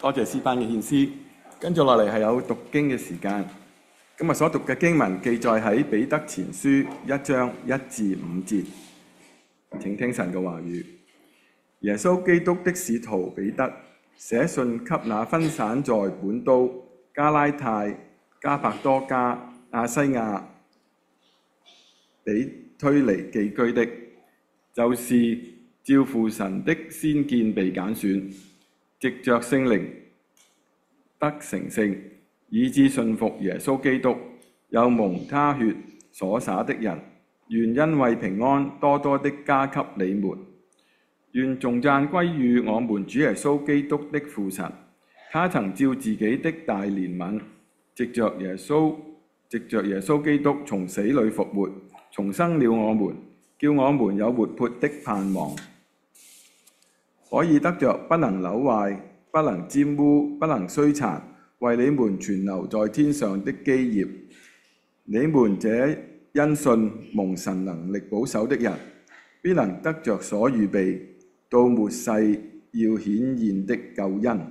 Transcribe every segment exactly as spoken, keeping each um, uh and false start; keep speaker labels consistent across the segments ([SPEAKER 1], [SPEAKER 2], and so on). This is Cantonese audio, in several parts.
[SPEAKER 1] 多謝詩班嘅獻詩，跟住落嚟係有讀經嘅時間。今日所讀嘅經文記載喺彼得前書一章一至五節，請聽神嘅話語。耶穌基督的使徒彼得寫信給那分散在本都、加拉太、加百多加、亞西亞、比推尼寄居的，就是照父神的先見被揀選，藉着聖靈得成聖，以致信服耶穌基督，又蒙他血所灑的人，願恩惠平安多多的加給你們。願頌讚歸於我們主耶穌基督的父神，他曾照自己的大憐憫，藉着耶穌藉着耶穌基督從死裏復活，重生了我們，叫我們有活潑的盼望，可以得着不能朽壞、不能沾污、不能衰殘，為你們存留在天上的基業。你們這因信蒙神能力保守的人，必能得着所預備到末世要顯現的救恩。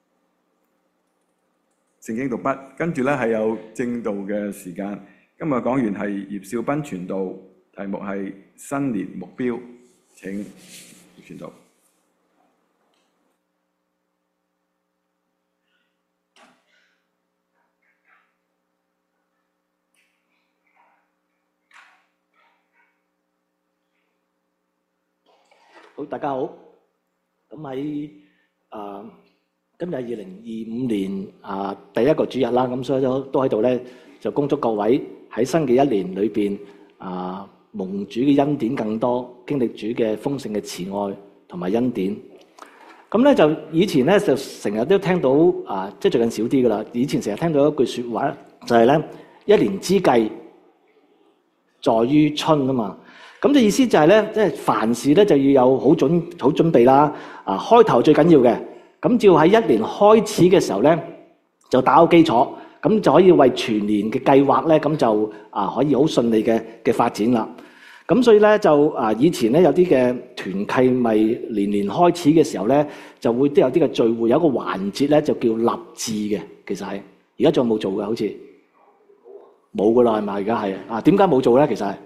[SPEAKER 1] 聖經讀畢，跟住咧係有正道嘅時間。今日講完係葉少斌傳道，題目係新年目標。請葉傳道。
[SPEAKER 2] 好，大家好。咁喺啊，今日二零二五年啊第一個主日啦，咁所以都都喺度咧，就恭祝各位喺新嘅一年裏邊啊，蒙主嘅恩典更多，經歷主嘅豐盛嘅慈愛同埋恩典。咁咧就以前咧就成日都聽到啊，即係最近少啲噶啦。以前成日聽到一句説話，就係咧一年之計在於春啊嘛。咁嘅意思就係咧，即係凡事咧就要有好準好準備啦。啊，開頭最緊要嘅，咁只要喺一年開始嘅時候咧，就打好基礎，咁就可以為全年嘅計劃咧，咁就啊可以好順利嘅嘅發展啦。咁所以咧就啊以前咧有啲嘅團契咪年年開始嘅時候咧，就會都有啲嘅聚會，有一個環節咧就叫立志嘅。其實係而家仲有冇做嘅？好似冇噶啦，係咪？而家係啊？點解冇做咧？其實係。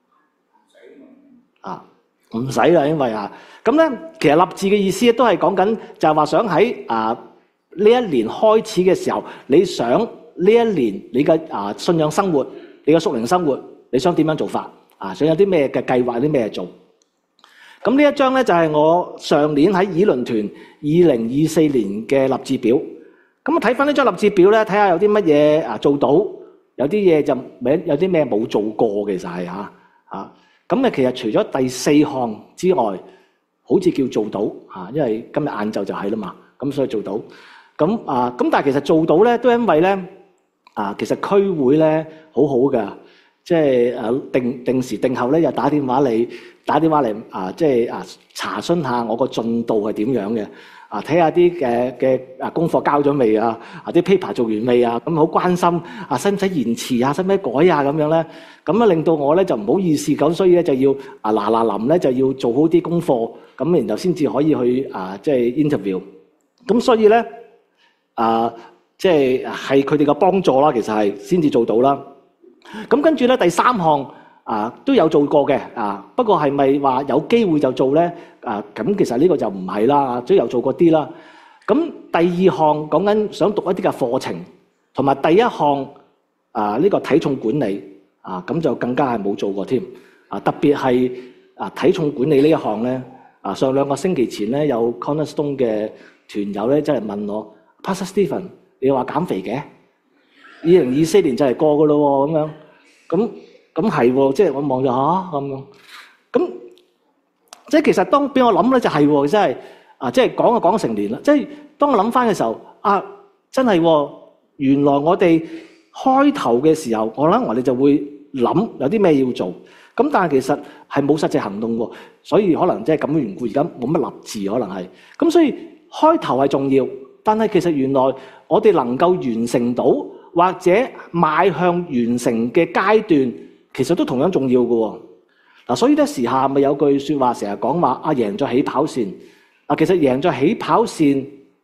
[SPEAKER 2] 啊，唔使啦，因為啊，咁咧，其實立志嘅意思都係講緊，就係話想喺啊呢一年開始嘅時候，你想呢一年你嘅啊信仰生活，你嘅屬靈生活，你想點樣做法啊？想有啲咩嘅計劃，啲咩做？咁呢一張咧就係我上年喺以倫團二零二四年嘅立志表。咁我睇翻呢張立志表咧，睇下有啲乜嘢啊做到，有啲嘢就有啲咩冇做過，其實係嚇嚇。咁咧，其實除咗第四項之外，好似叫做到嚇，因為今日晏晝就係啦嘛，咁所以做到。咁啊，咁但係其實做到咧，都因為咧啊，其實區會咧好好㗎，即係誒定定時定候咧，又打電話嚟，打電話嚟啊，即係啊查詢下我個進度係點樣嘅。啊，睇下啲嘅嘅啊功課交咗未啊？啊啲 paper 做完未啊？咁好關心啊，使唔使延遲啊？使唔使改啊？咁樣咧，咁啊令到我咧就唔好意思咁，所以咧就要啊嗱嗱臨咧就要做好啲功課，咁然後先至可以去啊即係 interview。咁所以咧啊即係係佢哋嘅幫助啦，其實係先至做到啦。咁跟住咧第三項啊都有做過嘅啊，不過係咪話有機會就做咧？啊，咁其實呢個就唔係啦，都有做過啲啦。咁第二項講緊想讀一啲嘅課程，同埋第一項啊呢個體重管理啊，咁就更加係冇做過添。啊，特別係啊體重管理呢一項咧，啊上兩個星期前咧有 Cornerstone 嘅團友咧真係問我 Pastor Stephen， 你話減肥嘅，二零二四年就嚟過噶咯喎，咁樣，咁咁係喎，即係我望咗下咁樣，咁。即係其實當俾我諗咧就係喎，真係啊！即係講就講成年啦。即係當我諗翻嘅時候，啊，真係喎，原來我哋開頭嘅時候，我諗我哋就會諗有啲咩要做。咁但係其實係冇實際行動喎，所以可能即係咁嘅緣故，而家冇乜立志可能係。咁所以開頭係重要，但係其實原來我哋能夠完成到或者邁向完成嘅階段，其實都同樣重要嘅喎。嗱，所以咧時下咪有句説話，成日講話啊，贏在起跑線。啊，其實贏在起跑線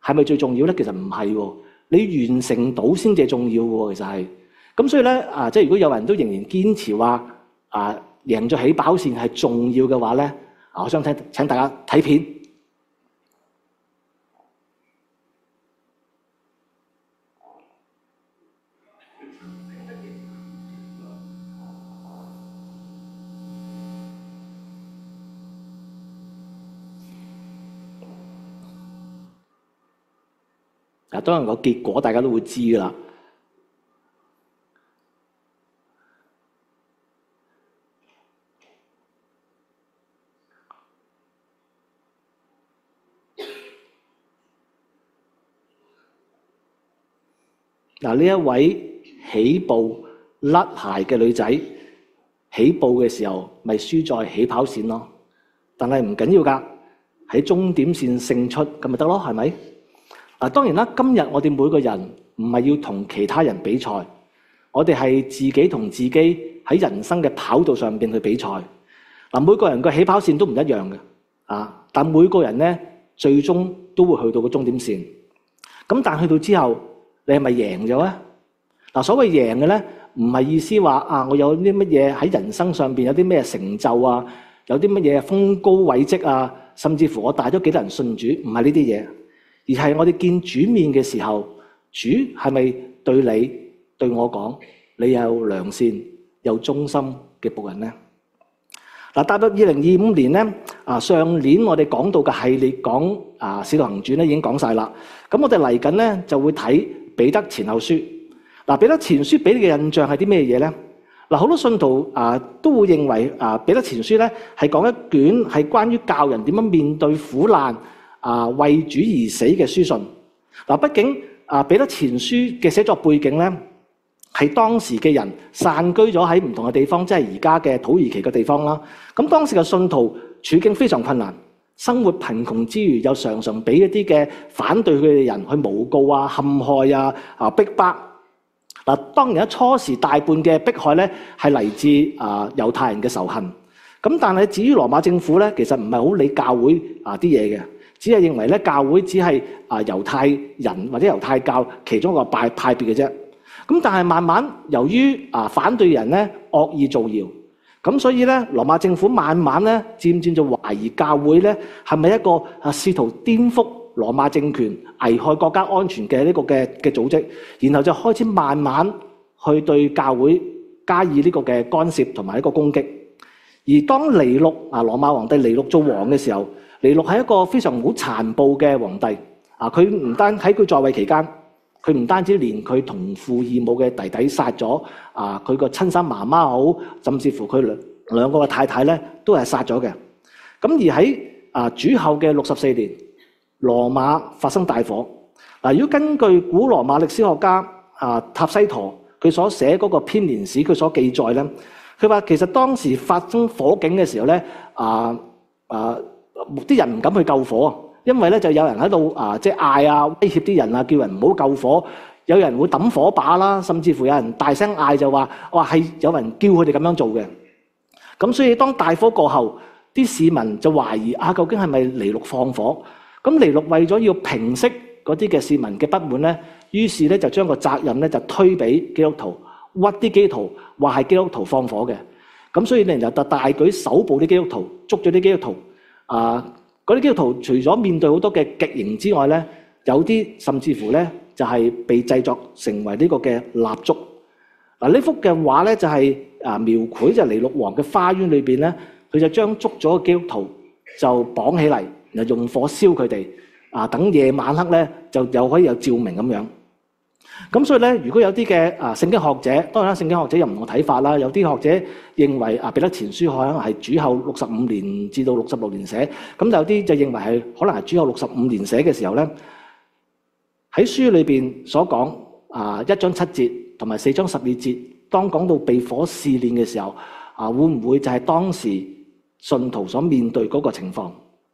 [SPEAKER 2] 係咪最重要咧？其實唔係喎，你完成到先至重要喎。其實係咁，所以咧啊，即係如果有人都仍然堅持話啊贏咗起跑線係重要嘅話咧，啊，我想請請大家睇片。嗱，當然個結果大家都會知㗎啦。嗱，呢一位起步甩鞋嘅女仔，起步嘅時候咪輸在起跑線咯。但係唔緊要㗎，喺終點線勝出咁咪得咯，係咪？嗱，當然啦，今日我哋每個人唔係要同其他人比賽，我哋係自己同自己喺人生嘅跑道上邊去比賽。嗱，每個人嘅起跑線都唔一樣嘅，啊，但每個人咧最終都會去到個終點線。咁但去到之後，你係咪贏咗咧？嗱，所謂贏嘅咧，唔係意思話啊，我有啲乜嘢喺人生上邊有啲咩成就啊，有啲乜嘢豐功偉績啊，甚至乎我帶咗幾多人信主，唔係呢啲嘢。而係我哋見主面嘅時候，主係咪對你對我講，你有良善有忠心嘅僕人呢？嗱，踏入二零二五年咧，啊上年我哋講到嘅系列講啊《使徒行傳》咧已經講晒啦。咁我哋嚟緊咧就會睇彼得前後書。嗱，彼得前書俾你嘅印象係啲咩嘢咧？嗱，好多信徒啊都會認為啊彼得前書咧係講一卷係關於教人點樣面對苦難。啊，為主而死嘅書信。嗱，畢竟啊，彼得前書嘅寫作背景咧，係當時嘅人散居咗喺唔同嘅地方，即係而家嘅土耳其嘅地方啦。咁當時嘅信徒處境非常困難，生活貧窮之餘，又常常俾一啲嘅反對佢哋嘅人去誣告啊、陷害啊、啊逼迫。嗱，當然喺初時大半嘅迫害咧，係嚟自啊猶太人嘅仇恨。咁但係至於羅馬政府咧，其實唔係好理教會啊啲嘢嘅。只係認為咧，教會只係啊猶太人或者猶太教其中一個派派別嘅啫。咁但係慢慢由於啊反對人咧惡意造謠，咁所以咧羅馬政府慢慢咧漸漸就懷疑教會咧係咪一個啊試圖顛覆羅馬政權、危害國家安全嘅呢個嘅嘅組織，然後就開始慢慢去對教會加以呢個嘅干涉同埋一個攻擊。而當尼祿啊羅馬皇帝尼祿做王嘅時候，尼祿係一個非常好殘暴嘅皇帝啊！佢唔單喺佢在位期間，佢唔單止連佢同父異母嘅弟弟殺咗啊，佢個親生媽媽好，甚至乎佢兩兩個嘅太太咧都係殺咗嘅。咁而喺啊主後嘅六十四年，羅馬發生大火。嗱，如果根據古羅馬歷史學家啊塔西陀佢所寫嗰個編年史，佢所記載咧，佢話其實當時發生火警嘅時候咧，啊啊啲人唔敢去救火，因為咧就有人喺度啊，即係嗌啊，威脅啲人啊，叫人唔好救火。有人會抌火把啦，甚至乎有人大聲嗌就話：哇，係有人叫佢哋咁樣做嘅。咁所以當大火過後，啲市民就懷疑啊，究竟係咪尼祿放火？咁尼祿為咗要平息嗰啲嘅市民嘅不滿咧，於是咧就將個責任咧就推俾基督徒，屈啲基督徒話係基督徒放火嘅。咁所以咧就大舉搜捕啲基督徒，捉咗啲基督徒。啊！嗰啲基督徒除咗面對好多嘅極刑之外咧，有啲甚至乎咧就係被製作成為呢個嘅蠟燭。嗱，呢幅嘅畫咧就係啊描繪就尼祿王嘅花園裏邊咧，佢就將捉咗嘅基督徒就綁起嚟，然後用火燒佢哋。啊，等夜晚黑咧就又可以有照明咁樣。咁所以咧，如果有啲嘅啊聖經學者，當然啦，聖經學者有唔同睇法啦。有啲學者認為啊，彼得前書可能係主後六十五年至到六十六年寫，咁有啲就認為係可能係主後六十五年寫嘅時候咧，喺書裏邊所講啊一章七節同埋四章十二節，當講到被火試煉嘅時候，啊會唔會就係當時信徒所面對嗰個情況？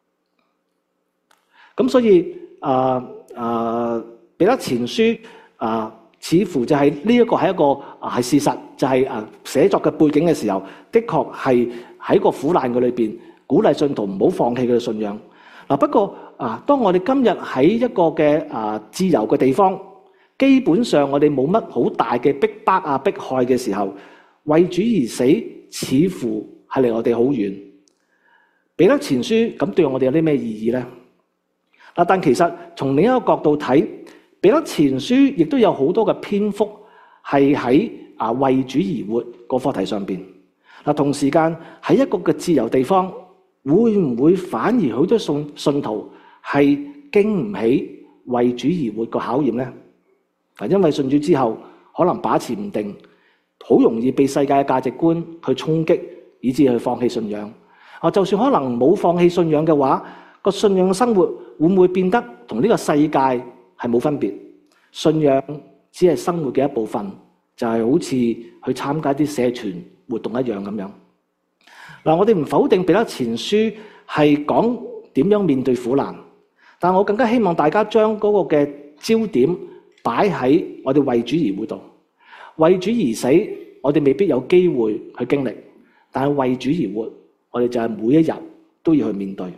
[SPEAKER 2] 咁所以啊啊彼得前書。啊，似乎就係呢一個係一個啊係事實，就係、是、啊寫作嘅背景嘅時候，的確係喺個苦難嘅裏邊鼓勵信徒唔好放棄佢嘅信仰。 嗱，不過啊，當我哋今日喺一個嘅啊自由嘅地方，基本上我哋冇乜好大嘅逼迫啊迫害嘅時候，為主而死，似乎係離我哋好遠。彼得前書咁對我哋有啲咩意義呢？嗱，但其實從另一個角度睇，彼得前書亦都有好多嘅篇幅係喺啊為主而活個課題上邊。嗱，同時間喺一個嘅自由地方，會唔會反而好多信信徒係經唔起為主而活個考驗呢？嗱，因為信主之後可能把持唔定，好容易被世界嘅價值觀去衝擊，以致去放棄信仰。啊，就算可能冇放棄信仰嘅話，個信仰嘅生活會唔會變得同呢個世界係冇分別？信仰只係生活嘅一部分，就係好似去參加啲社團活動一樣咁樣。嗱，我哋唔否定彼得前書係講點樣面對苦難，但我更加希望大家將嗰個嘅焦點擺喺我哋為主而活度。為主而死，我哋未必有機會去經歷，但係為主而活，我哋就係每一日都要去面對。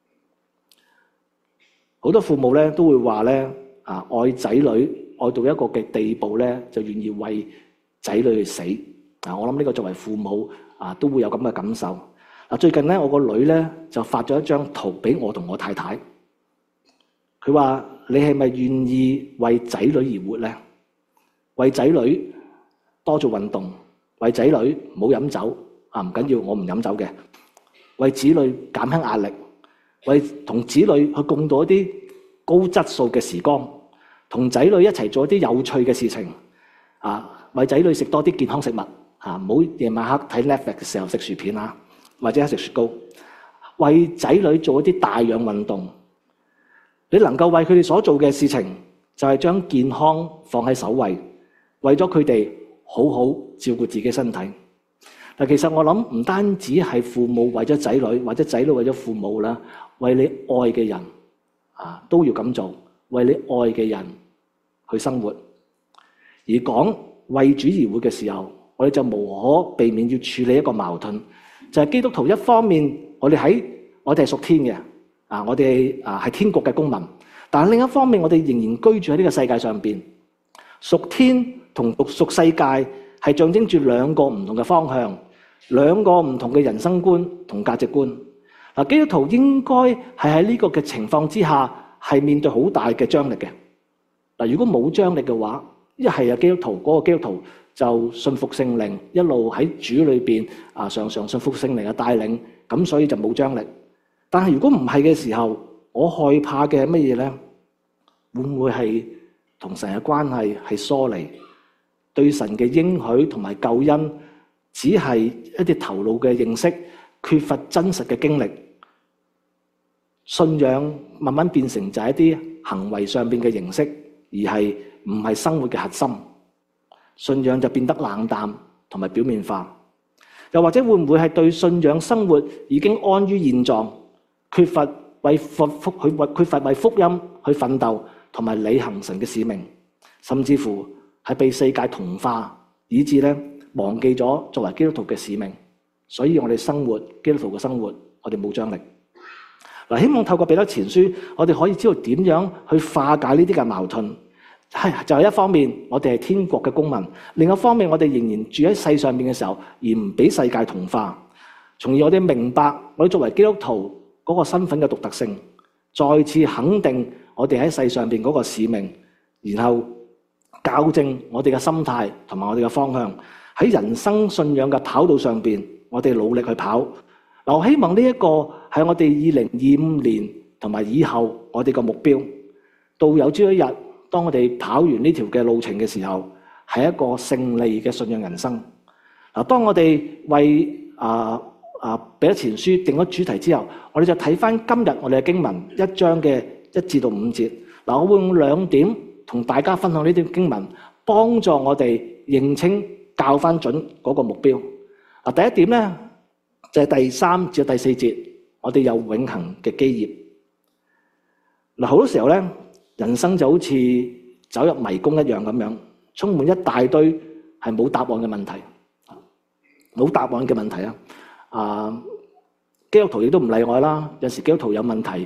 [SPEAKER 2] 好多父母咧都會話咧啊，愛仔女愛到一個嘅地步咧，就願意為仔女去死。啊，我諗呢個作為父母啊，都會有咁嘅感受。嗱，最近咧，我個女咧就發咗一張圖俾我同我太太。佢話：你係咪願意為仔女而活咧？為仔女多做運動，為仔女唔好飲酒啊！唔緊要，我唔飲酒嘅。為子女減輕壓力，為同子女去共度一啲高質素嘅時光，同仔女一齊做一啲有趣嘅事情啊！為仔女食多啲健康食物啊！唔好夜晚黑睇 Netflix 嘅時候食薯片啊，或者食雪糕。為仔女做一啲大量運動，你能夠為佢哋所做嘅事情，就係將健康放喺首位，為咗佢哋好好照顧自己身體。嗱，其實我諗唔單止係父母為咗仔女，或者仔女為咗父母啦，為你愛嘅人啊都要咁做，為你愛嘅人去生活。而講為主而活嘅時候，我哋就無可避免要處理一個矛盾，就係基督徒一方面我哋喺我哋係屬天嘅啊，我哋啊係天國嘅公民，但係另一方面我哋仍然居住喺呢個世界上邊。屬天同屬世界係象徵住兩個唔同嘅方向，兩個唔同嘅人生觀同價值觀。嗱，基督徒應該係喺呢個嘅情況之下係面對好大嘅張力嘅。嗱，如果冇張力嘅話，一係啊基督徒嗰個基督徒就信服聖靈，一路喺主裏邊啊常常信服聖靈嘅帶領，咁所以就冇張力。但係如果唔係嘅時候，我害怕嘅係乜嘢咧？會唔會係同神嘅關係係疏離，對神嘅應許同埋救恩只係一啲頭腦嘅認識，缺乏真實嘅經歷，信仰慢慢變成就係一啲行為上邊嘅形式，而係唔係生活嘅核心。信仰就變得冷淡同埋表面化。又或者會唔會係對信仰生活已經安於現狀，缺乏為福福去缺乏為福音去奮鬥同埋履行神嘅使命，甚至乎係被世界同化，以致咧忘記咗作為基督徒嘅使命。所以我哋生活基督徒嘅生活，我哋冇張力。嗱，希望透過彼得前書，我哋可以知道點樣去化解呢啲嘅矛盾。係就係一方面，我哋係天國嘅公民；另一方面，我哋仍然住喺世上面嘅時候，而唔俾世界同化，從而我哋明白我哋作為基督徒嗰個身份嘅獨特性，再次肯定我哋喺世上邊嗰個使命，然後校正我哋嘅心態同埋我哋嘅方向，喺人生信仰嘅跑道上邊，我哋努力去跑。嗱，我希望呢一個係我哋二零二五年同埋以後我哋嘅目標。到有朝一日，當我哋跑完呢條嘅路程嘅時候，係一個勝利嘅信仰人生。嗱，當我哋為啊啊彼得前書定咗主題之後，我哋就睇翻今日我哋嘅經文一章嘅一至到五節。嗱，我會用兩點同大家分享呢啲經文，幫助我哋認清校翻準嗰個目標。嗱，第一點咧就係第三至第四節，我哋有永恆嘅基業。嗱，好多時候咧，人生就好似走入迷宮一樣咁樣，充滿一大堆係冇答案嘅問題，冇答案嘅問題啊！啊，基督徒亦都唔例外啦。有時基督徒有問題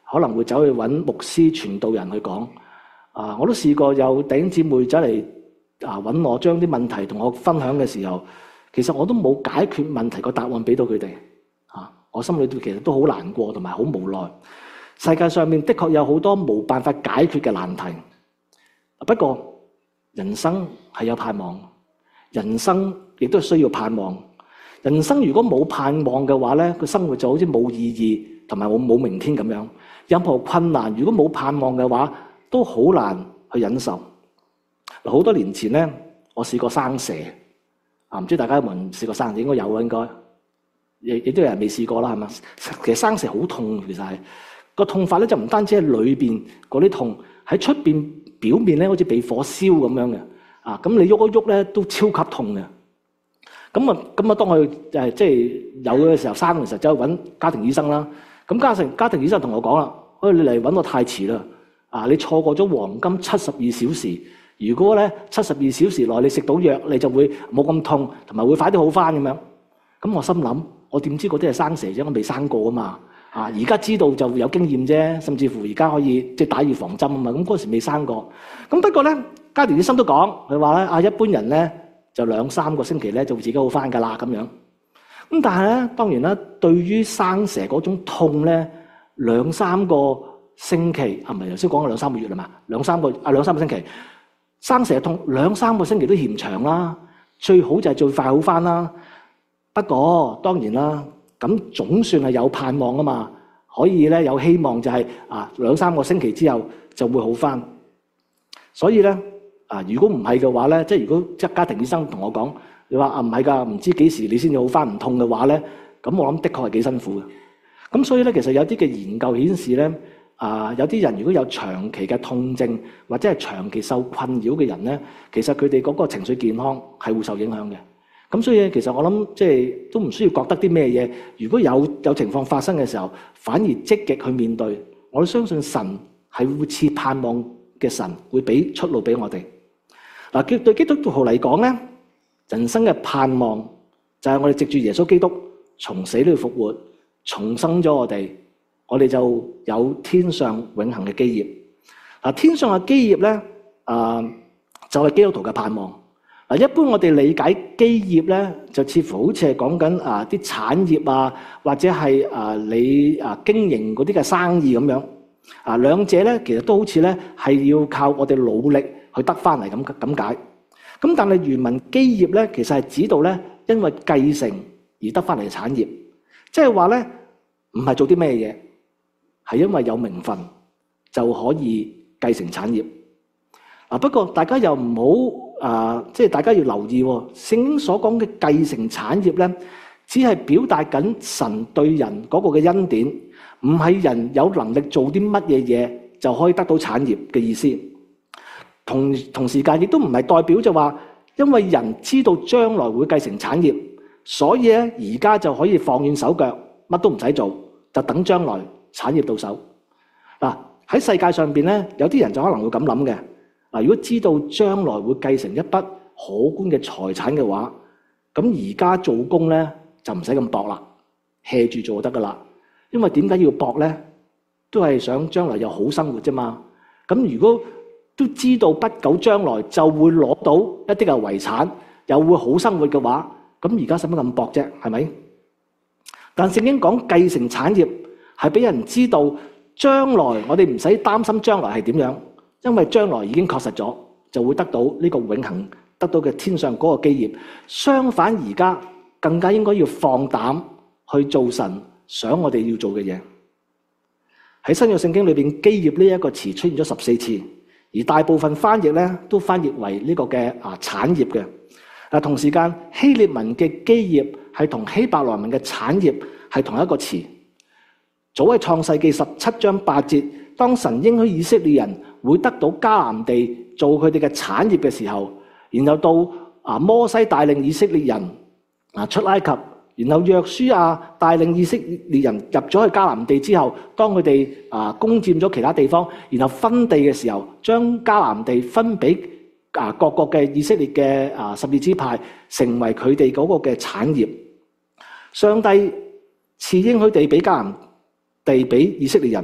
[SPEAKER 2] 可能會走去揾牧師傳道人去講。啊，我都試過有弟兄姊妹走嚟啊揾我，將啲問題同我分享嘅時候，其實我都冇解決問題個答案俾到佢哋。啊，我心裏邊其實都好難過同埋好無奈。世界上面的確有好多冇辦法解決嘅難題。不過人生係有盼望，人生亦都需要盼望。人生如果冇盼望嘅話咧，個生活就好似冇意義同埋冇冇明天咁樣。任何困難如果冇盼望嘅話，都好難去忍受。好多年前咧，我試過生蛇啊，唔知大家有冇人試過生蛇？應該有啊，應該亦亦都有人未試過啦，係嘛？其實生蛇好痛，其實係個痛法咧，就唔單止係裏邊嗰啲痛，喺出邊表面咧，好似被火燒咁樣嘅啊。咁你喐一喐咧，都超級痛嘅。咁啊，咁啊，當我誒即係有嘅時候生嘅時候，走去揾家庭醫生啦。咁家庭家庭醫生同我講啦：，喂，你嚟揾我太遲啦！啊，你錯過咗黃金七十二小時。如果咧七十二小時內你食到藥，你就會冇咁痛，同埋會快啲好翻咁樣。咁我心諗，我點知嗰啲係生蛇啫？我未生過啊嘛。啊，而家知道就有經驗啫，甚至乎而家可以即係打預防針啊嘛。咁嗰時未生過。咁不過咧，家庭醫生都講，佢話咧啊，一般人咧就兩三個星期咧就會自己好翻㗎啦咁樣。咁但係咧，當然啦，對於生蛇嗰種痛咧，兩三個星期啊，唔係頭先講咗兩三個月啦嘛，兩三個啊兩三個星期。生蛇痛兩三個星期都嫌長啦，最好就係最快好翻啦。不過當然啦，咁總算係有盼望啊嘛，可以咧有希望就係啊兩三個星期之後就會好翻。所以咧啊，如果唔係嘅話咧，即係如果即係家庭醫生同我講，你話啊唔係㗎，唔知幾時你先至好翻唔痛嘅話咧，咁我諗的確係幾辛苦嘅。咁所以咧，其實有啲嘅研究顯示咧。啊，有啲人如果有長期嘅痛症或者係長期受困擾嘅人咧，其實佢哋嗰個情緒健康係會受影響嘅。咁所以其實我諗即係都唔需要覺得啲咩嘢。如果有有情況發生嘅時候，反而積極去面對，我相信神係會賜盼望嘅神，會俾出路俾我哋。嗱，對基督徒嚟講咧，人生嘅盼望就係我哋藉住耶穌基督從死裏復活，重生咗我哋。我哋就有天上永恆嘅基業。嗱，天上嘅基業咧，啊，就係基督徒嘅盼望。嗱，一般我哋理解基業咧，就似乎好似係講緊啊啲產業啊，或者係啊你啊經營嗰啲嘅生意咁樣。啊，兩者咧其實都好似咧係要靠我哋努力去得翻嚟咁咁解。咁但係原文基業咧，其實係指到咧因為繼承而得翻嚟嘅產業，即係話咧唔係做啲咩嘢。係因為有名分就可以繼承產業。啊，不過大家又唔好啊，即係大家要留意喎。聖經所講嘅繼承產業咧，只係表達緊神對人嗰個嘅恩典，唔係人有能力做啲乜嘢嘢就可以得到產業嘅意思。同同時間亦都唔係代表就話，因為人知道將來會繼承產業，所以咧而家就可以放軟手腳，乜都唔使做，就等將來產業到手。嗱，喺世界上邊咧，有啲人就可能會咁諗嘅。嗱，如果知道將來會繼承一筆可觀嘅財產嘅話，咁而家做工咧就唔使咁搏啦，hea住做就得噶啦。因為點解要搏咧？都係想將來有好生活啫嘛。咁如果都知道不久將來就會攞到一啲嘅遺產，又會好生活嘅話，咁而家使乜咁搏啫？係咪？但聖經講繼承產業，係俾人知道將來我哋唔使擔心將來係點樣，因為將來已經確實咗，就會得到呢個永恆得到嘅天上嗰個基業。相反而家更加應該要放膽去做神想我哋要做嘅嘢。喺新約聖經裏邊，基業呢一個詞出現咗十四次，而大部分翻譯咧都翻譯為呢個嘅啊產業嘅。啊，同時間希臘文嘅基業係同希伯來文嘅產業係同一個詞。早喺創世記十七章八節，當神應許以色列人會得到迦南地做佢哋嘅產業嘅時候，然後到啊摩西帶領以色列人啊出埃及，然後約書亞帶領以色列人入咗去迦南地之後，當佢哋啊攻佔咗其他地方，然後分地嘅時候，將迦南地分俾啊各國嘅以色列嘅啊十二支派，成為佢哋嗰個嘅產業。上帝賜應許地俾迦南地俾以色列人，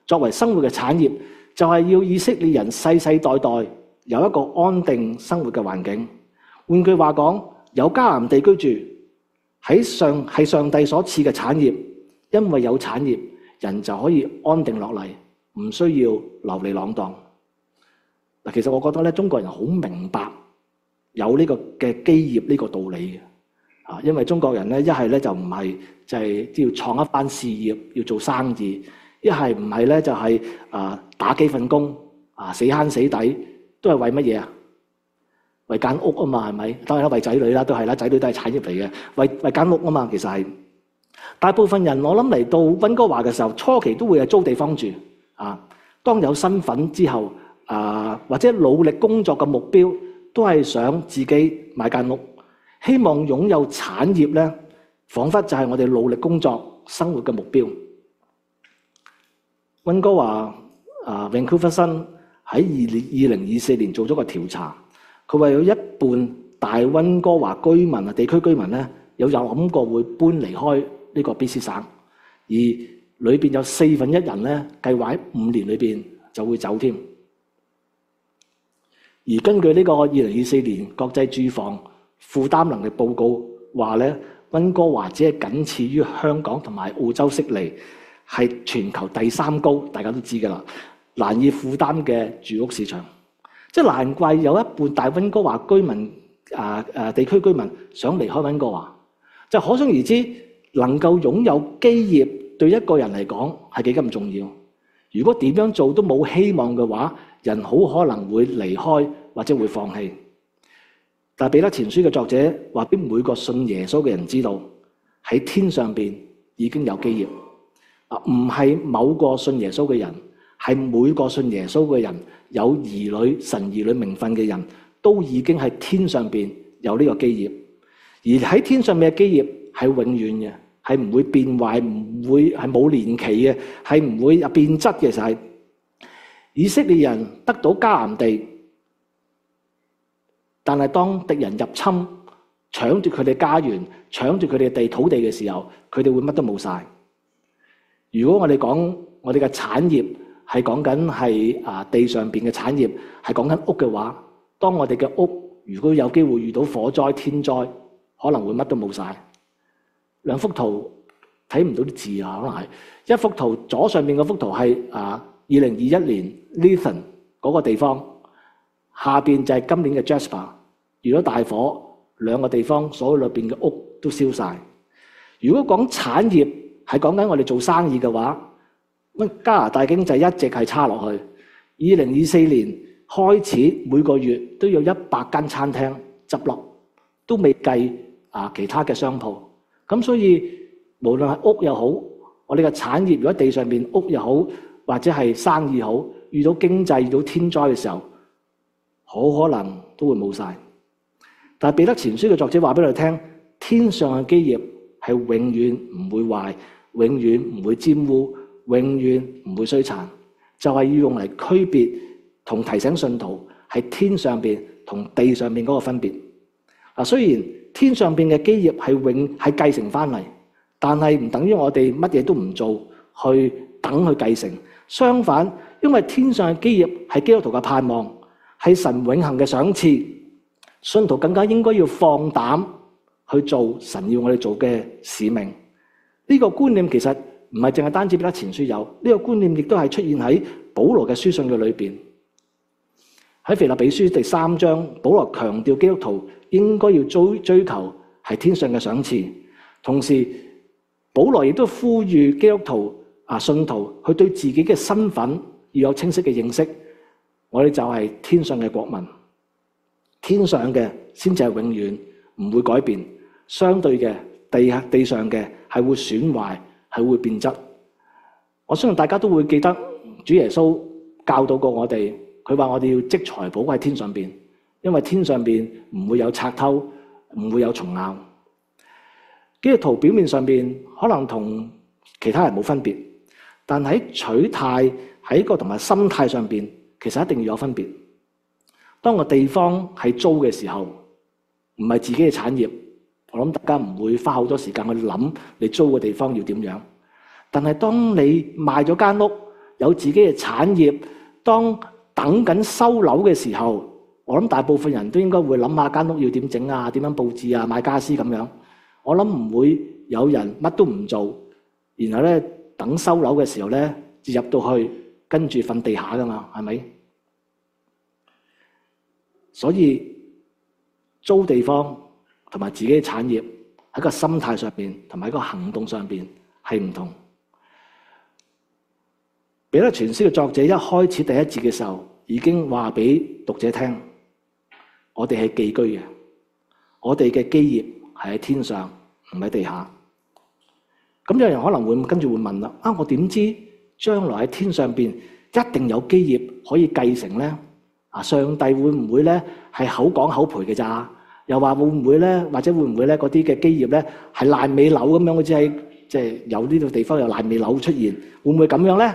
[SPEAKER 2] 作為生活嘅產業，就係要以色列人世世代代有一個安定生活嘅環境。換句話講，有迦南地居住喺上係上帝所賜嘅產業，因為有產業，人就可以安定落嚟，唔需要流離浪蕩。嗱，其實我覺得咧，中國人好明白有呢個嘅基業呢個道理嘅。啊，因為中國人咧，一係咧就唔係就係要創一番事業，要做生意；一係唔係咧就係啊打幾份工，啊死慳死抵，都係為乜嘢啊？為間屋啊嘛，係咪？當然啦，為仔女啦，都係啦，仔女都係產業嚟嘅，為為間屋啊嘛。其實係大部分人，我諗嚟到溫哥華嘅時候，初期都會係租地方住啊。當有身份之後啊，或者努力工作嘅目標，都係想自己買間屋。希望擁有產業咧，彷彿就係我哋努力工作生活嘅目標。溫哥華啊 Vancouver Sun 喺二零二四年做咗個調查，佢話有一半大溫哥華居民啊，地區居民咧有有諗過會搬離開呢個 B C 省，而裏邊有四分一人咧計劃喺五年裏邊就會走添。而根據呢個二零二四年國際住房負擔能力報告話咧，溫哥華只係僅次於香港同埋澳洲悉尼，係全球第三高，大家都知㗎啦。難以負擔嘅住屋市場，即係難怪有一半大溫哥華居民啊啊地區居民想離開溫哥華，就可想而知，能夠擁有基業對一個人嚟講係幾咁重要。如果點樣做都冇希望嘅話，人好可能會離開或者會放棄。但係彼得前書嘅作者話俾每個信耶穌嘅人知道，喺天上邊已經有基業啊，唔係某個信耶穌嘅人，係每個信耶穌嘅人，有兒女神兒女名分嘅人都已經喺天上邊有呢個基業，而喺天上面嘅基業係永遠嘅，係唔會變壞，唔會係冇年期嘅，係唔會變質嘅。就係以色列人得到迦南地。但係當敵人入侵，搶奪佢哋家園，搶奪佢哋地土地嘅時候，佢哋會乜都冇晒。如果我哋講我哋嘅產業係講緊係啊地上邊嘅產業，係講緊屋嘅話，當我哋嘅屋如果有機會遇到火災天災，可能會乜都冇晒。兩幅圖睇唔到啲字啊，可能係一幅圖左上面嗰幅圖係啊二零二一年 Lethan 嗰個地方。下邊就係今年嘅 Jasper， 遇到大火，兩個地方所有裏邊嘅屋都燒晒。如果講產業係講緊我哋做生意嘅話，咁加拿大經濟一直係差落去。二零二四年開始每個月都有一百間餐廳執笠，都未計啊其他嘅商鋪。咁所以無論係屋又好，我哋嘅產業如果地上邊屋又好，或者係生意好，遇到經濟遇到天災嘅時候，好可能都會冇晒。但係彼得前書嘅作者話俾你聽，天上嘅基業係永遠唔會壞，永遠唔會沾污，永遠唔會衰殘，就係要用嚟區別同提醒信徒係天上邊同地上邊嗰個分別。嗱，雖然天上邊嘅基業係永係繼承翻嚟，但係唔等於我哋乜嘢都唔做去等佢繼承。相反，因為天上嘅基業係基督徒嘅盼望，係神永恆嘅賞賜，信徒更加應該要放膽去做神要我哋做嘅使命。呢個觀念其實唔係淨係單止彼得前書有，呢個觀念亦都係出現喺保羅嘅書信嘅裏邊。喺腓立比書第三章，保羅強調基督徒應該要追追求係天上嘅賞賜，同時保羅亦都呼籲基督徒啊信徒去對自己嘅身份要有清晰嘅認識。我哋就係天上嘅國民，天上嘅先至係永遠唔會改變，相對嘅地地上嘅係會損壞，係會變質。我相信大家都會記得主耶穌教導過我哋，佢話我哋要積財寶喺天上邊，因為天上邊唔會有賊偷，唔會有蟲咬。基督徒表面上邊可能同其他人冇分別，但喺取態喺個同埋心態上邊，其實一定要有分別。當個地方係租嘅時候，唔係自己嘅產業，我諗大家唔會花好多時間去諗你租嘅地方要點樣。但係當你賣咗間屋， 有自己嘅產業，當等緊收樓嘅時候，我諗大部分人都應該會諗下間屋要點整啊，點樣佈置啊，買家私咁樣。我諗唔會有人乜都唔做，然後咧等收樓嘅時候咧就入到去跟住瞓地下噶嘛，係咪？所以租地方同埋自己嘅產業喺個心態上邊同埋喺個行動上邊係唔同。彼得前書嘅作者一開始第一節嘅時候已經話俾讀者聽，我哋係寄居嘅，我哋嘅基業係喺天上，唔喺地下。咁有人可能會跟住會問啦，啊，我點知將來喺天上邊一定有基業可以繼承咧？啊，上帝會唔會咧係口講口賠嘅咋？又話會唔會咧，或者會唔會咧嗰啲嘅基業咧係爛尾樓咁樣？好似喺即係有呢個地方有爛尾樓出現，會唔會咁樣咧？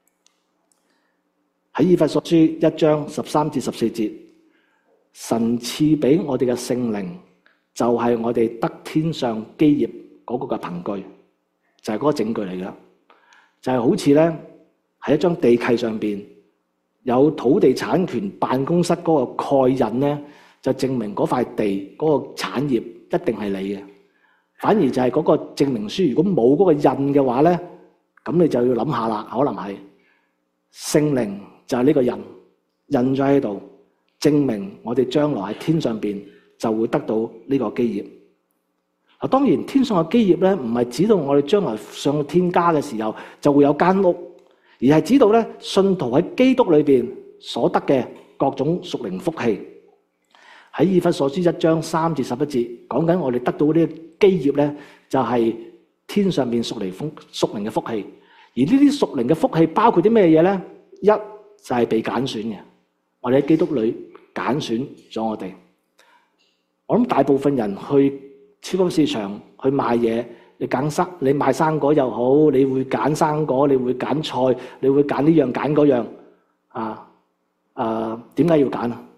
[SPEAKER 2] 喺以弗所書一章十三至十四節，神賜俾我哋嘅聖靈，就係我哋得天上基業嗰個嘅憑據，就係嗰個證據嚟㗎。就係好似咧喺一張地契上邊有土地產權辦公室嗰個蓋印咧，就證明嗰塊地嗰個產業一定係你嘅。反而就係嗰個證明書，如果冇嗰個印嘅話咧，咁你就要諗下啦，可能係聖靈。就係呢個印印咗喺度，證明我哋將來喺天上邊就會得到呢個基業。啊，當然天上嘅基業咧，唔係指到我哋將來上到天家嘅時候就會有間屋，而係指到咧信徒喺基督裏邊所得嘅各種屬靈福氣。喺以弗所書一章三至十一節講緊我哋得到呢個基業咧，就係天上邊屬靈福屬靈嘅福氣。而呢啲屬靈嘅福氣包括啲咩嘢咧？一就係被揀選嘅，我哋喺基督裏揀選咗我哋。我諗大部分人去超級市場去買嘢，你揀生，你買生果又好，你會揀生果，你會揀菜，你會揀呢樣揀嗰樣。啊啊，點解要揀啊？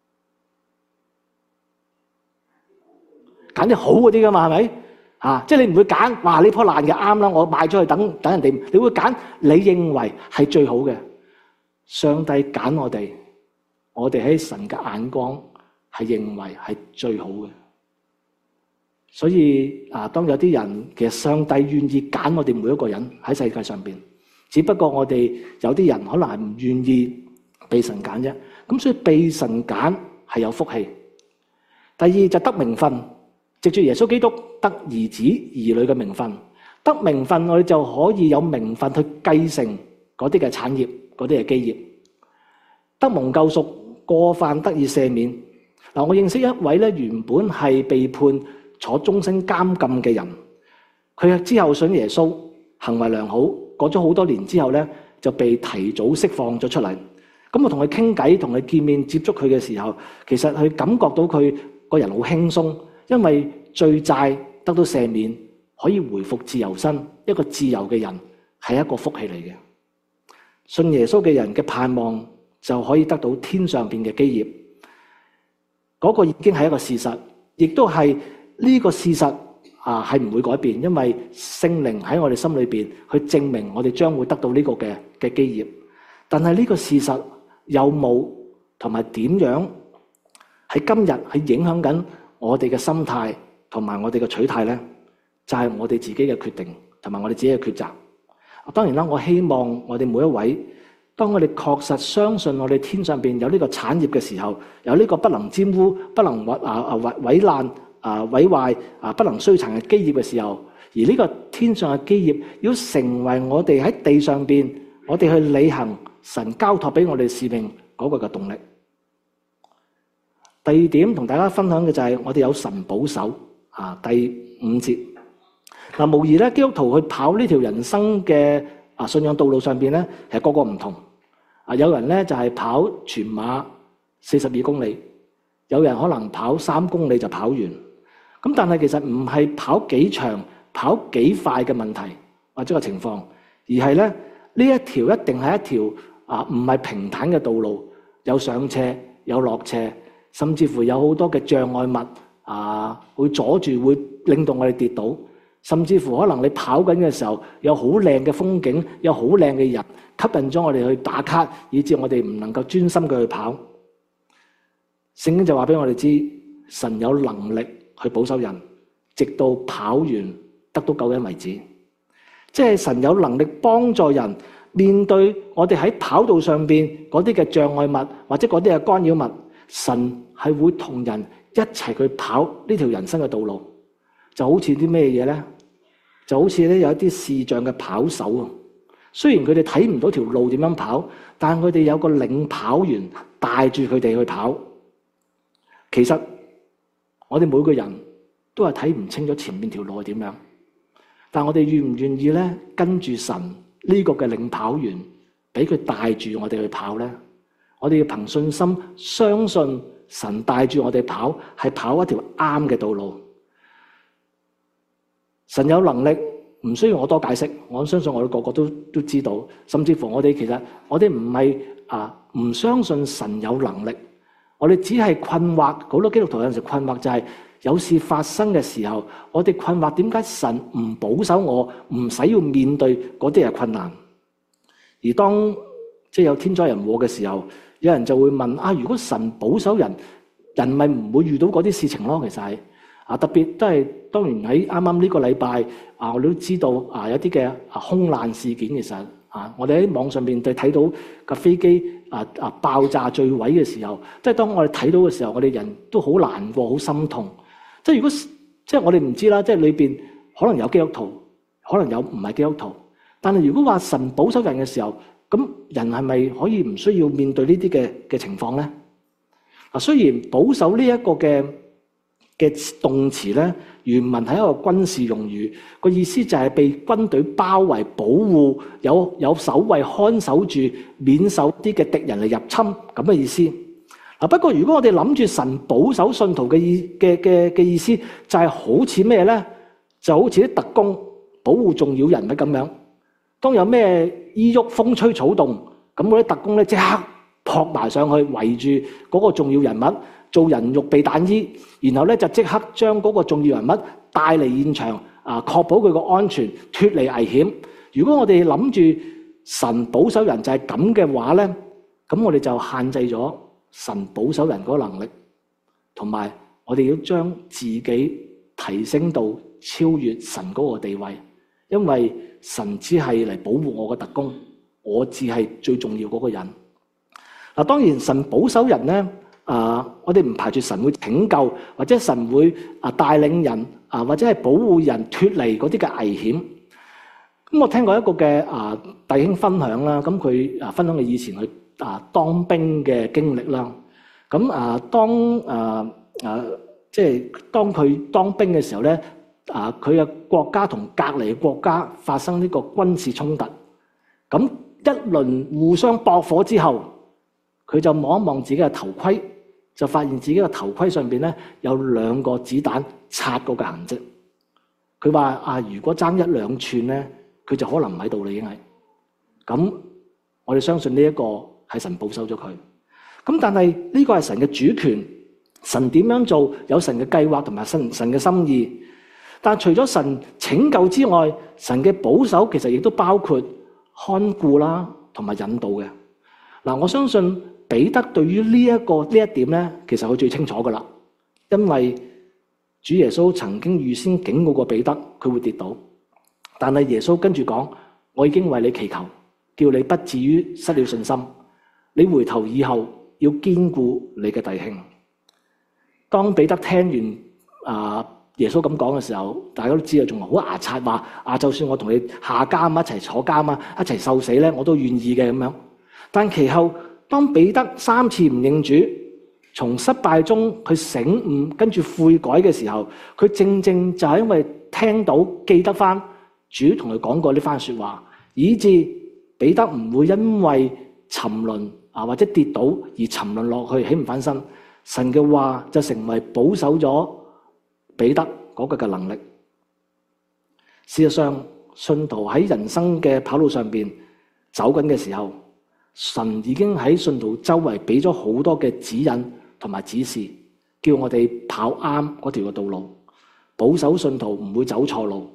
[SPEAKER 2] 揀啲好嗰啲㗎嘛，係咪？啊，即係你唔會揀，哇！呢棵爛嘅啱啦，我賣咗去等等人哋。你會揀你認為係最好嘅。上帝揀我哋，我哋喺神嘅眼光係認為係最好嘅。所以啊，當有啲人其實上帝願意揀我哋每一個人喺世界上邊，只不過我哋有啲人可能係唔願意被神揀啫。咁所以被神揀係有福氣。第二就得名分，藉住耶穌基督得兒子兒女嘅名分，得名分我哋就可以有名分去繼承嗰啲嘅產業。嗰啲係基業，得蒙救贖，過犯得以赦免。嗱，我認識一位咧，原本係被判坐終身監禁嘅人，佢之後信耶穌，行為良好，過咗好多年之後咧，就被提早釋放咗出嚟。咁我同佢傾偈，同佢見面接觸佢嘅時候，其實佢感覺到佢個人好輕鬆，因為罪債得到赦免，可以回復自由身，一個自由嘅人係一個福氣嚟嘅。信耶穌嘅人嘅盼望就可以得到天上邊嘅基業，嗰個已經係一個事實，亦都係呢個事實啊，係唔會改變，因為聖靈喺我哋心裏邊去證明我哋將會得到呢個嘅嘅基業。但係呢個事實有冇同埋點樣喺今日係影響緊我哋嘅心態同埋我哋嘅取態呢？就係我哋自己嘅決定同埋我哋自己嘅抉擇。當然啦，我希望我哋每一位，當我哋確實相信我哋天上邊有呢個產業嘅時候，有呢個不能沾污、不能毀啊啊毀毀爛啊毀壞啊不能衰殘嘅基業嘅時候，而呢個天上嘅基業要成為我哋喺地上邊，我哋去履行神交託俾我哋使命嗰個嘅動力。第二點同大家分享嘅就係我哋有神保守啊，第五節。嗱，無疑咧，基督徒去跑呢條人生嘅啊信仰道路上邊咧，係個個唔同。啊，有人咧就係跑全馬四十二公里，有人可能跑三公里就跑完。咁但係其實唔係跑幾長、跑幾快嘅問題或者個情況，而係咧呢一條一定係一條啊唔係平坦嘅道路，有上斜有落斜，甚至乎有好多嘅障礙物啊，會阻住，會令到我哋跌倒。 甚至乎可能你跑緊嘅時候有好靚嘅風景，有好靚嘅人吸引咗我哋去打卡，以致我哋唔能夠專心嘅去跑。聖經就話俾我哋知，神有能力去保守人，直到跑完得到救恩為止。即係神有能力幫助人面對我哋喺跑道上邊嗰啲嘅障礙物或者嗰啲嘅干擾物，神係會同人一齊去跑呢條人生嘅道路。就好似啲咩嘢呢？就好似咧有一啲視障嘅跑手啊，雖然佢哋睇唔到條路點樣跑，但係佢哋有個領跑員帶住佢哋去跑。其實我哋每個人都係睇唔清楚前面條路係點樣，但我哋願唔願意咧跟住神呢個嘅領跑員，俾佢帶住我哋去跑呢？我哋要憑信心相信神帶住我哋跑，係跑一條啱嘅道路。神有能力，唔需要我多解釋，我相信我哋個個都都知道。甚至乎我哋其實我哋唔係啊唔相信神有能力，我哋只係困惑。好多基督徒有陣時困惑就係有事發生嘅時候，我哋困惑點解神唔保守我，唔使要面對嗰啲係困難。而當即係有天災人禍嘅時候，有人就會問啊，如果神保守人，人咪唔會遇到嗰啲事情咯？其實係。啊，特別都係當然喺啱啱呢個禮拜啊，我哋都知道啊，有啲嘅啊空難事件其實啊，我哋喺網上邊對睇到架飛機啊啊爆炸墜毀嘅時候，即係當我哋睇到嘅時候，我哋人都好難過、好心痛。即係如果即係我哋唔知啦，即係裏邊可能有基督徒，可能有唔係基督徒。但係如果話神保守人嘅時候，咁人係咪可以唔需要面對呢啲嘅嘅情況咧？啊，雖然保守呢一個嘅嘅動詞咧，原文係一個軍事用語，個意思就係被軍隊包圍、保護，有有守衛看守住，免受啲嘅敵人嚟入侵咁嘅意思。嗱，不過如果我哋諗住神保守信徒嘅意嘅嘅嘅意思，就係好似咩咧？就好似啲特工保護重要人物咁樣。當有咩衣鬱風吹草動，咁嗰啲特工咧即刻撲埋上去圍住嗰個重要人物。做人肉避彈衣，然後咧就即刻將嗰個重要人物帶嚟現場，啊，確保佢個安全，脫離危險。如果我哋諗住神保守人就係咁嘅話咧，咁我哋就限制咗神保守人嗰個能力，同埋我哋要將自己提升到超越神嗰個地位，因為神只係嚟保護我個特工，我只係最重要嗰個人。嗱，當然神保守人咧。啊！我哋唔排除神會拯救，或者神會啊帶領人啊，或者係保護人脫離嗰啲嘅危險。咁我聽過一個嘅啊弟兄分享啦，咁佢啊分享佢以前去啊當兵嘅經歷啦。咁啊當啊啊即係當佢當兵嘅時候咧，啊佢嘅國家同隔離嘅國家發生呢個軍事衝突，咁一輪互相駁火之後，佢就望一望自己嘅頭盔。就發現自己嘅頭盔上邊咧有兩個子彈擦過嘅痕跡。佢話啊，如果爭一兩寸咧，佢就可能唔喺度啦，已經係。咁我哋相信呢一個係神保守咗佢。咁但係呢個係神嘅主權，神點樣做有神嘅計劃同埋神神嘅心意。但除咗神拯救之外，神嘅保守其實亦都包括看顧啦同埋引導嘅。嗱，我相信。彼得對於呢一個呢一點咧，其實佢最清楚噶啦，因為主耶穌曾經預先警告過彼得，佢會跌倒。但係耶穌跟住講：我已經為你祈求，叫你不至於失了信心。你回頭以後要堅固你嘅弟兄。當彼得聽完啊耶穌咁講嘅時候，大家都知道，仲好牙擦話啊，就算我同你下監一齊坐監啊，一齊受死咧，我都願意嘅咁樣。但其後，當彼得三次唔認主，從失敗中佢醒悟，跟住悔改嘅時候，佢正正就係因為聽到記得翻主同佢講過呢番說話，以致彼得唔會因為沉淪啊或者跌倒而沉淪落去起唔翻身。神嘅話就成為保守咗彼得嗰個嘅能力。事實上，信徒喺人生嘅跑道上邊走緊嘅時候，神已經喺信徒周圍俾咗好多嘅指引同埋指示，叫我哋跑啱嗰條嘅道路，保守信徒唔會走錯路。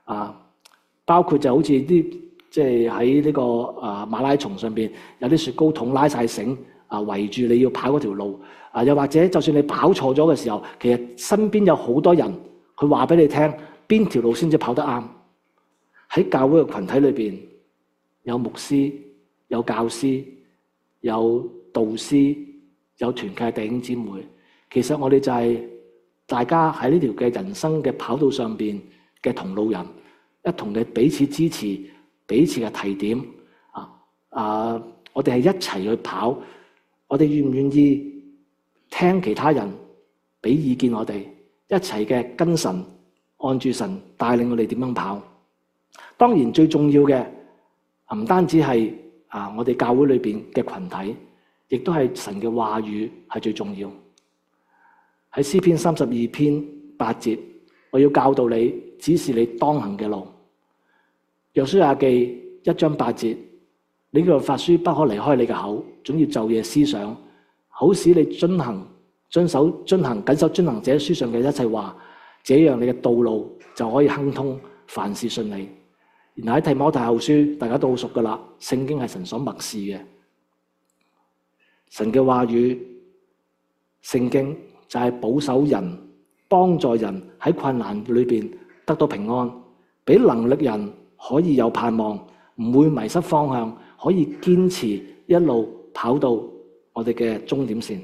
[SPEAKER 2] 啊，包括就好似啲即係喺呢個啊馬拉松上邊有啲雪糕筒拉晒繩啊，圍住你要跑嗰條路啊，又或者就算你跑錯咗嘅時候，其實身邊有好多人去話俾你聽邊條路先至跑得啱。喺教會嘅群體裏邊，有牧師、有教師、有導師、有團契弟兄姊妹。其實我哋就係大家喺呢條嘅人生嘅跑道上邊嘅同路人，一同嘅彼此支持、彼此嘅提點啊啊！我哋係一齊去跑，我哋願唔願意聽其他人俾意見我哋，一齊嘅跟神，按住神帶領我哋點樣跑。當然最重要嘅唔單止係啊我哋教會裏邊嘅群體，亦都係神嘅話語係最重要。喺詩篇三十二篇八節，我要教導你，指示你當行嘅路。約書亞記一章八節，你嘅律法書不可離開你嘅口，總要晝夜思想，好使你遵行、遵守、遵行、謹守、遵行這書上嘅一切話，這樣你嘅道路就可以亨通，凡事順利。然後喺提摩太後書，大家都好熟噶啦，聖經係神所默示嘅，神嘅話語，聖經就係保守人、幫助人喺困難裏邊得到平安，俾能力人可以有盼望，唔會迷失方向，可以堅持一路跑到我哋嘅終點線。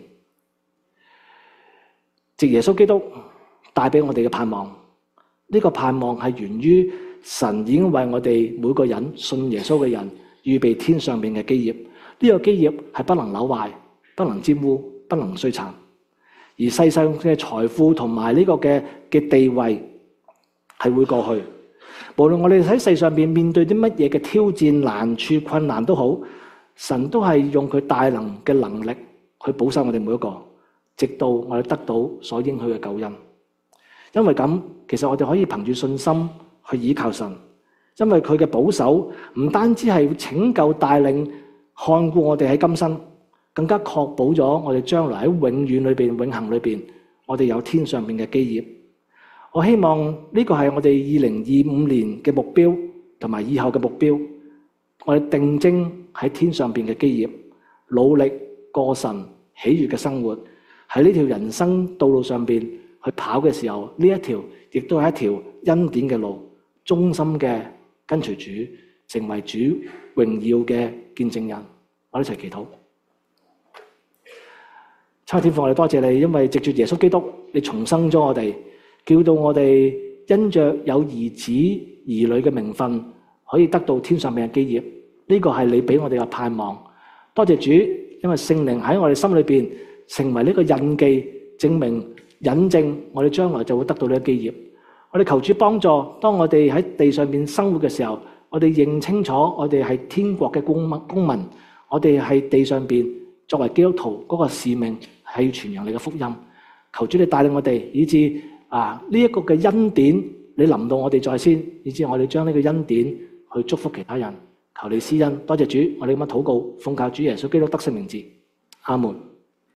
[SPEAKER 2] 藉耶穌基督帶俾我哋嘅盼望，呢、這個盼望係源於神已經為我哋每個人信耶穌嘅人預備天上面嘅基業。呢、這個基業係不能朽壞、不能沾污、不能衰殘。而世上嘅財富同埋呢個嘅嘅地位係會過去。無論我哋喺世上邊面，面對啲乜嘢嘅挑戰、難處、困難都好，神都係用佢大能嘅能力去保守我哋每一個，直到我哋得到所應許嘅救恩。因為咁，其實我哋可以憑住信心去倚靠神，因為佢嘅保守唔單止係拯救帶領看顧我哋喺今生，更加確保咗我哋將來喺永遠裏邊、永恆裏邊，我哋有天上邊嘅基業。我希望呢個係我哋二零二五年嘅目標同埋以後嘅目標。我哋定睛喺天上邊嘅基業，努力過神喜悅嘅生活。喺呢條人生道路上邊去跑嘅時候，呢一條亦都係一條恩典嘅路，忠心嘅跟隨主，成為主榮耀嘅見證人。我哋一齊祈禱。親愛的天父，我哋多謝你，因為藉住耶穌基督，你重生咗我哋，叫到我哋因着有兒子兒女嘅名分，可以得到天上面嘅基業。呢個係你俾我哋嘅盼望。多謝主，因為聖靈喺我哋心裏邊成為呢個印記，證明引證我哋將來就會得到呢個基業。我哋求主幫助，當我哋喺地上面生活嘅時候，我哋認清楚我哋係天國嘅公民，公民，我哋係地上邊作為基督徒嗰個使命係要傳揚你嘅福音。求主你帶領我哋，以致啊呢一個嘅恩典你臨到我哋在先，以致我哋將呢個恩典去祝福其他人。求你施恩，多謝主，我哋咁樣禱告，奉靠主耶穌基督得勝名字，阿門。